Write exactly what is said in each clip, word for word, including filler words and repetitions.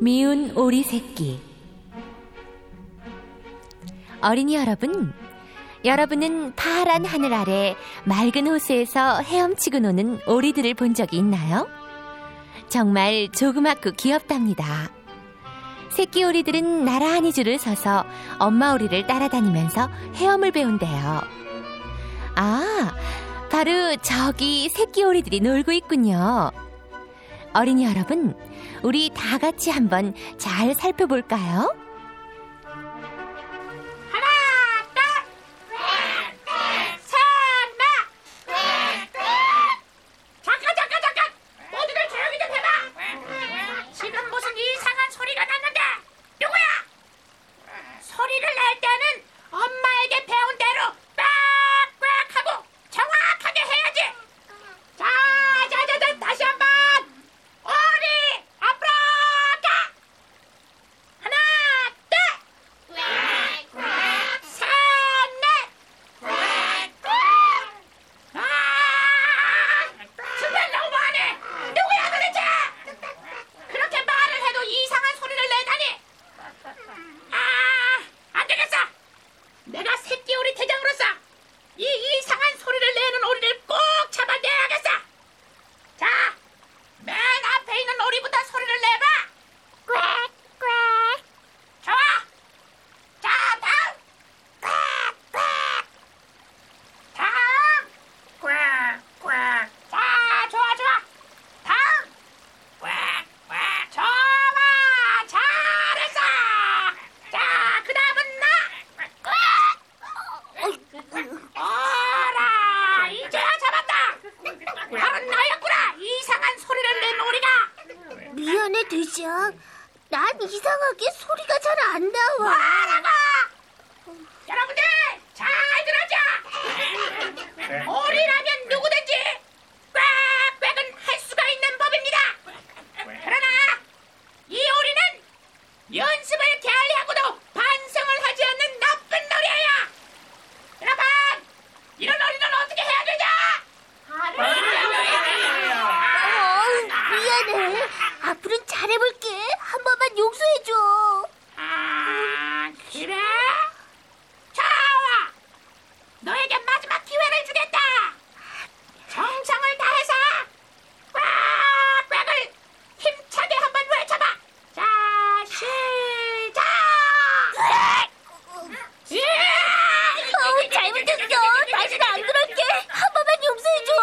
미운 오리 새끼. 어린이 여러분, 여러분은 파란 하늘 아래 맑은 호수에서 헤엄치고 노는 오리들을 본 적이 있나요? 정말 조그맣고 귀엽답니다. 새끼 오리들은 나란히 줄을 서서 엄마 오리를 따라다니면서 헤엄을 배운대요. 아, 바로 저기 새끼 오리들이 놀고 있군요. 어린이 여러분, 우리 다 같이 한번 잘 살펴볼까요? 하나, 둘, 셋, 넷. 잠깐, 잠깐, 잠깐. 모두들 조용히 좀 해봐. 지금 무슨 이상한 소리가 났는데 누구야? 소리를 낼 때는 엄마에게 배운 대로 꽥꽥 하고 정확하게 해야지. 자, 자, 자, 자, 다시 한번. 오리 앞으로 가. 하나, 둘, 셋, 넷. 아, 정말 너무하네. 누구야 도대체? 그렇게 말을 해도 이상한 소리를 내다니. 아, 안 되겠어. 내가 새끼 오리 대장으로서 이 이상한 소리를 내는 오리를 꼭 잡아내야겠어. 자, 맨 앞에 있는 오리부터 소리를 내봐. 꽥꽥. 좋아. 자, 다음. 꽥꽥. 다음. 꽥꽥. 자, 좋아, 좋아. 다음. 꽥꽥. 좋아. 잘했어. 자, 그 다음은 나. 어라, 이제야 잡았다. 바로 나였구나. 이상한 소리를 낸 오리가. 미안해, 대장. 난 이상하게 소리가 잘 안 나와. 뭐라고? 여러분들 잘 들어줘. 오리라면 누구든지 꽥꽥은 할 수가 있는 법입니다. 그러나 이 오리는 연습을 게을리하고도 반성을 하지 않는 나쁜 오리예요. 여러분, 이런 오리는 어떻게 해야 되냐? 어, 미안해. 앞으로는 잘해볼게. 한 번만 용서해줘. 아, 그래? 좋아. 너에게 마지막 기회를 주겠다. 정성을 다해서 꽉꽉을 힘차게 한번 외쳐봐. 자, 시작. 어, 잘못했어. 다시는 안 그럴게. 한 번만 용서해줘.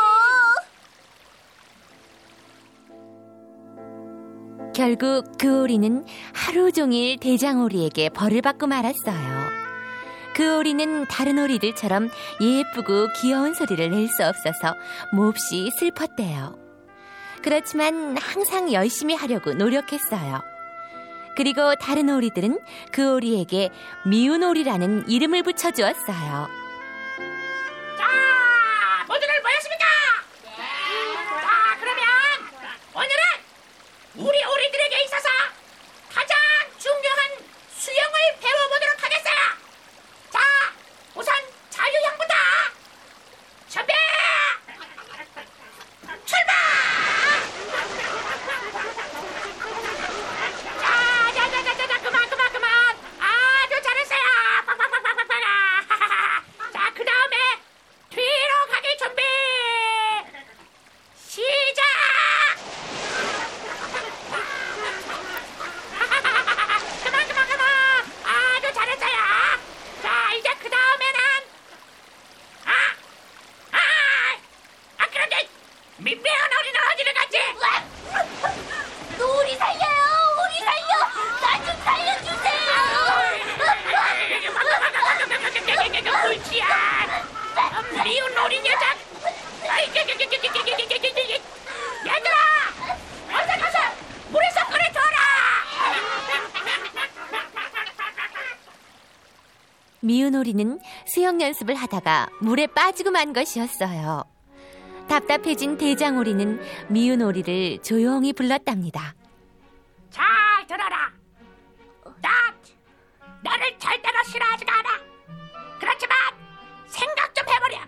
결국 그 오리는 하루 종일 대장 오리에게 벌을 받고 말았어요. 그 오리는 다른 오리들처럼 예쁘고 귀여운 소리를 낼 수 없어서 몹시 슬펐대요. 그렇지만 항상 열심히 하려고 노력했어요. 그리고 다른 오리들은 그 오리에게 미운 오리라는 이름을 붙여주었어요. 자, 모두들 모였습니까? 자, 그러면 오늘은 우리 오리들에게 있어서 가장 중요한 수영을 배워보도록 하겠어요. 자, 우선 자유형부터 준비! 출발! 자, 자, 자, 자, 자, 자, 그만, 그만, 그만. 아주 잘했어요. 빡빡빡빡빡빡. 자, 그 다음에 뒤로 가기 준비. 시작! 그만, 그만, 그만. 아주 잘했어요. 자, 이제 그 다음에는 아, 아, 아, 그런데 민매한 어린은 어디를 갔지? 우리 살려요. 우리 살려. 나 좀 살려주세요. 불치야. 미운 어린 여자. 얘들아, 어서 가서 물에서 꺼내줘라. 미운 오리는 수영 연습을 하다가 물에 빠지고 만 것이었어요. 답답해진 대장 오리는 미운 오리를 조용히 불렀답니다. 잘 들어라. 나 너를 절대로 싫어하지가 않아. 그렇지만 생각 좀 해보렴.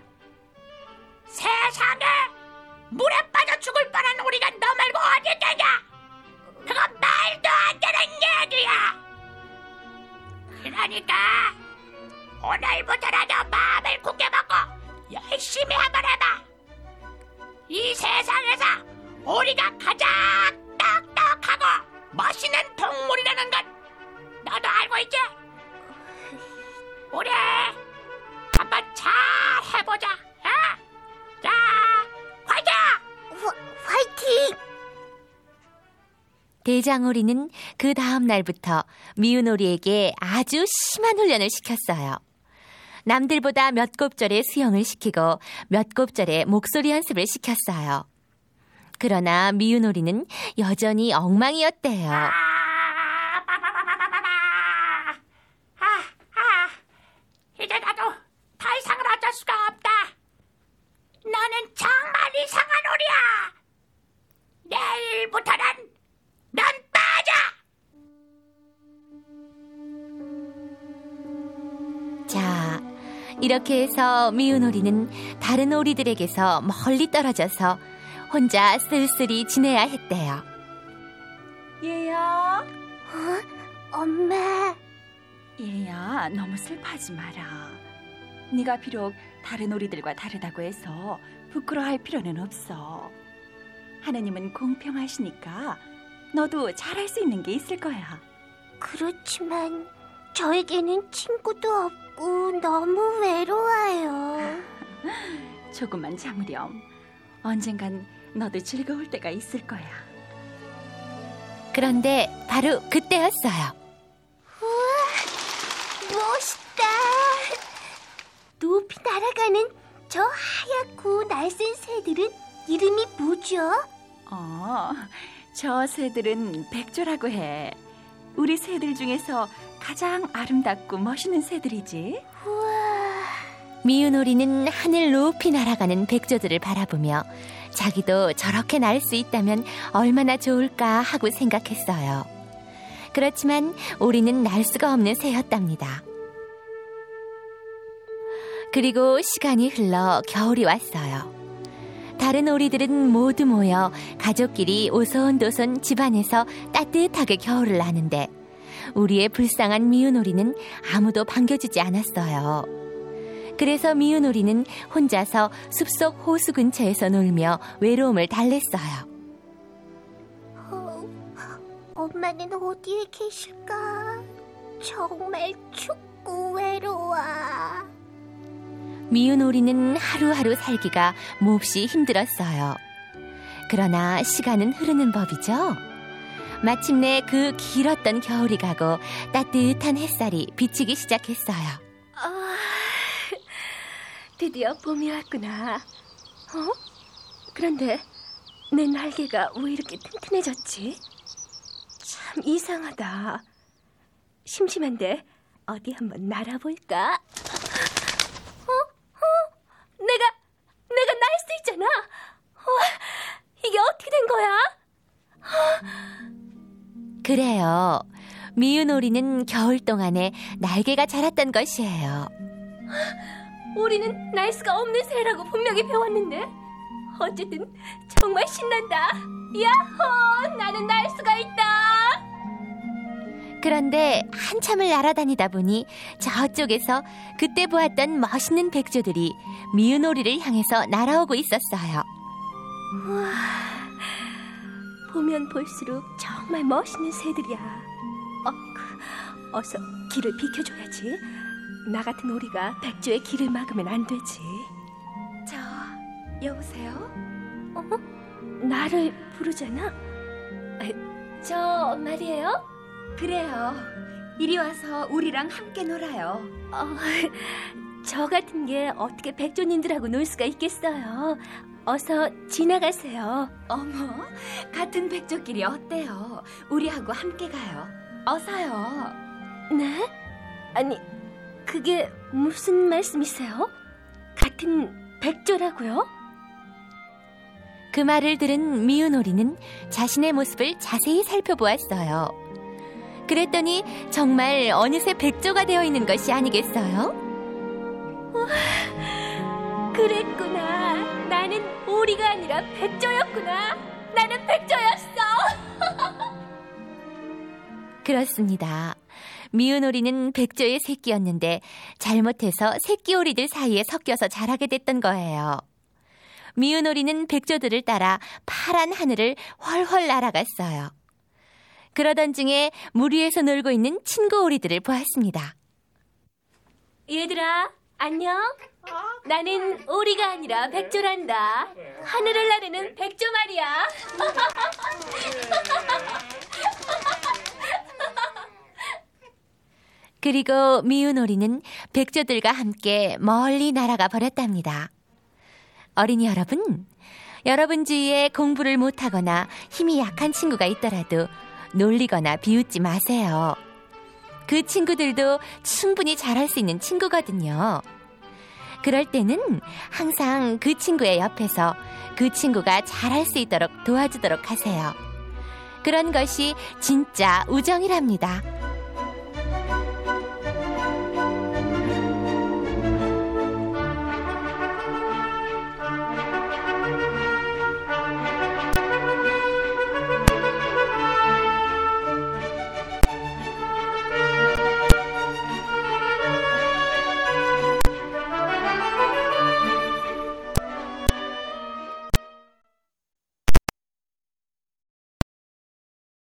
세상에 물에 빠져 죽을 뻔한 우리가 너 말고 어디 있느냐? 그건 말도 안 되는 내일부터라도 마음을 굳게 먹고 열심히 한번 해봐. 이 세상에서 우리가 가장 똑똑하고 멋있는 동물이라는 건 너도 알고 있지? 우리 한번 잘 해보자. 어? 자, 화이팅! 화, 화이팅! 대장오리는 그 다음 날부터 미운오리에게 아주 심한 훈련을 시켰어요. 남들보다 몇 곱절의 수영을 시키고 몇 곱절의 목소리 연습을 시켰어요. 그러나 미운오리는 여전히 엉망이었대요. 아, 아, 아, 이제 나도 더 이상은 어쩔 수가 없다. 너는 정말 이상한 오리야. 내일부터는 넌 빠져. 자, 이렇게 해서 미운오리는 다른 오리들에게서 멀리 떨어져서 혼자 쓸쓸히 지내야 했대요. 얘야, 어? 엄마, 얘야, 너무 슬퍼하지 마라. 네가 비록 다른 오리들과 다르다고 해서 부끄러워할 필요는 없어. 하느님은 공평하시니까 너도 잘할 수 있는 게 있을 거야. 그렇지만 저에게는 친구도 없고 너무 외로워요. 조금만 참으렴. 언젠간 너도 즐거울 때가 있을 거야. 그런데 바로 그때였어요. 우와, 멋있다. 높이 날아가는 저 하얗고 날쌘 새들은 이름이 뭐죠? 어, 저 새들은 백조라고 해. 우리 새들 중에서 가장 아름답고 멋있는 새들이지. 우와. 미운오리는 하늘 높이 날아가는 백조들을 바라보며 자기도 저렇게 날 수 있다면 얼마나 좋을까 하고 생각했어요. 그렇지만 오리는 날 수가 없는 새였답니다. 그리고 시간이 흘러 겨울이 왔어요. 다른 오리들은 모두 모여 가족끼리 오손도손 집안에서 따뜻하게 겨울을 나는데 우리의 불쌍한 미운오리는 아무도 반겨주지 않았어요. 그래서 미운오리는 혼자서 숲속 호수 근처에서 놀며 외로움을 달랬어요. 어, 엄마는 어디에 계실까? 정말 춥고 외로워. 미운오리는 하루하루 살기가 몹시 힘들었어요. 그러나 시간은 흐르는 법이죠. 마침내 그 길었던 겨울이 가고 따뜻한 햇살이 비치기 시작했어요. 아, 드디어 봄이 왔구나. 어? 그런데 내 날개가 왜 이렇게 튼튼해졌지? 참 이상하다. 심심한데 어디 한번 날아볼까? 어? 어? 내가 내가 날 수 있잖아. 어, 이게 어떻게 된 거야? 그래요. 미운오리는 겨울 동안에 날개가 자랐던 것이에요. 우리는 날 수가 없는 새라고 분명히 배웠는데 어쨌든 정말 신난다. 야호! 나는 날 수가 있다. 그런데 한참을 날아다니다 보니 저쪽에서 그때 보았던 멋있는 백조들이 미운오리를 향해서 날아오고 있었어요. 우와, 보면 볼수록 정말 멋있는 새들이야. 어, 그, 어서 길을 비켜줘야지. 나 같은 오리가 백조의 길을 막으면 안 되지. 저, 여보세요? 어? 나를 부르잖아? 저 말이에요? 그래요. 이리 와서 우리랑 함께 놀아요. 어, 저 같은 게 어떻게 백조님들하고 놀 수가 있겠어요. 어서 지나가세요. 어머, 같은 백조끼리 어때요? 우리하고 함께 가요. 어서요. 네? 아니, 그게 무슨 말씀이세요? 같은 백조라고요? 그 말을 들은 미운오리는 자신의 모습을 자세히 살펴보았어요. 그랬더니 정말 어느새 백조가 되어 있는 것이 아니겠어요? 우와, 그랬구나. 나는 오리가 아니라 백조였구나. 나는 백조였어. 그렇습니다. 미운 오리는 백조의 새끼였는데 잘못해서 새끼 오리들 사이에 섞여서 자라게 됐던 거예요. 미운 오리는 백조들을 따라 파란 하늘을 훨훨 날아갔어요. 그러던 중에 물 위에서 놀고 있는 친구 오리들을 보았습니다. 얘들아, 안녕? 나는 오리가 아니라 백조란다. 하늘을 나르는 백조 말이야. 그리고 미운 오리는 백조들과 함께 멀리 날아가 버렸답니다. 어린이 여러분, 여러분 주위에 공부를 못하거나 힘이 약한 친구가 있더라도 놀리거나 비웃지 마세요. 그 친구들도 충분히 잘할 수 있는 친구거든요. 그럴 때는 항상 그 친구의 옆에서 그 친구가 잘할 수 있도록 도와주도록 하세요. 그런 것이 진짜 우정이랍니다.